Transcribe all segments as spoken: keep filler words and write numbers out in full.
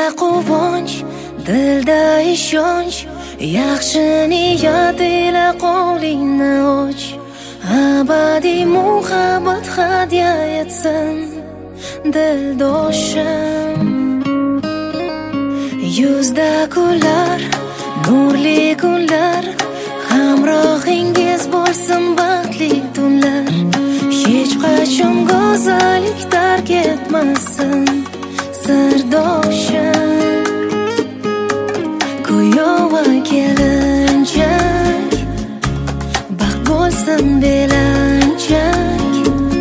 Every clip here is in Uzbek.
quvonch, dilda ishonch, yaxshi niyat ila qo'lingni och. Abadiy muhabbat hadya etsin dildoshim. Yuzda kunlar, nurli kunlar, hamrohingiz bo'lsin baxtli tunlar. Hech qachon go'zallik tark etmasin sirdoshim. Kuyov va kelinchak, baxt bo'lsin belanchak.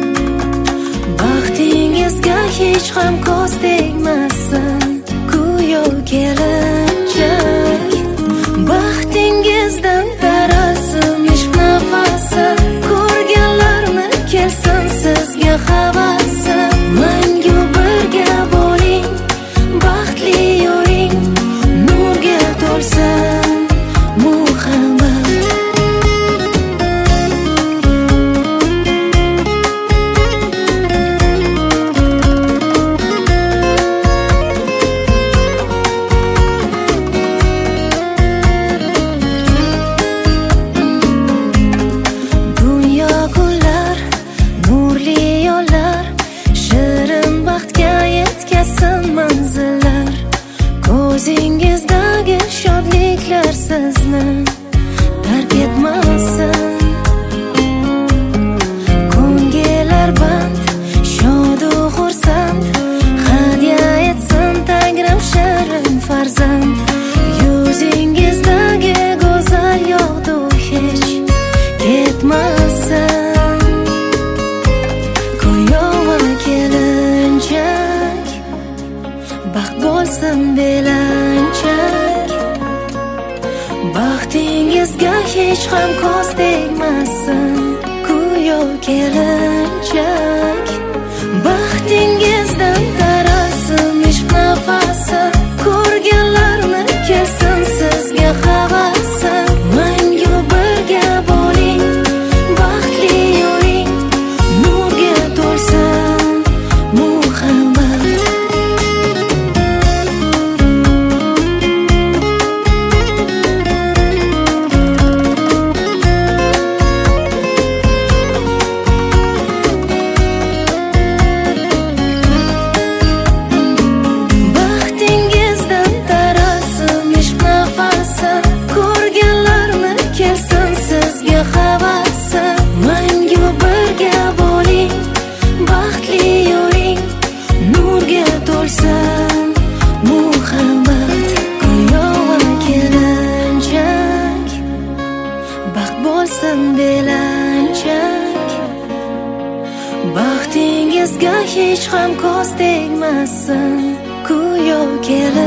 Baxtingizga hech ham ko'z tegmasin kuyov kelinchak. Baxtingizdan tarasin ishq nafasi, ko'rganlarni kelsin sizga havasi. Mangu birga bo'ling, baxtli yuring, nurga to'lsin muhabbat. Ko'zingizdagi shodliklar sizni tark etmasin. Ko'ngillar band, shodu xursand, hadya etsin Tangrim shirin farzand. Yuzingizdagi go'zal yog'du hech ketmasin. Kuyov va kelinchak, baxt bo'lsin belanchak. Baxtingizga hech ham ko'z tegmasin kuyov kelinchak. Baxtingizdan tarasin ishq nafasi, ko'rganlarni kelsin sizga havasi. Mangu birga bo'ling, baxtli yuring, nurga to'lsin muhabbat. Baxtingizga hech ham ko'z tegmasin kuyov kelinchak.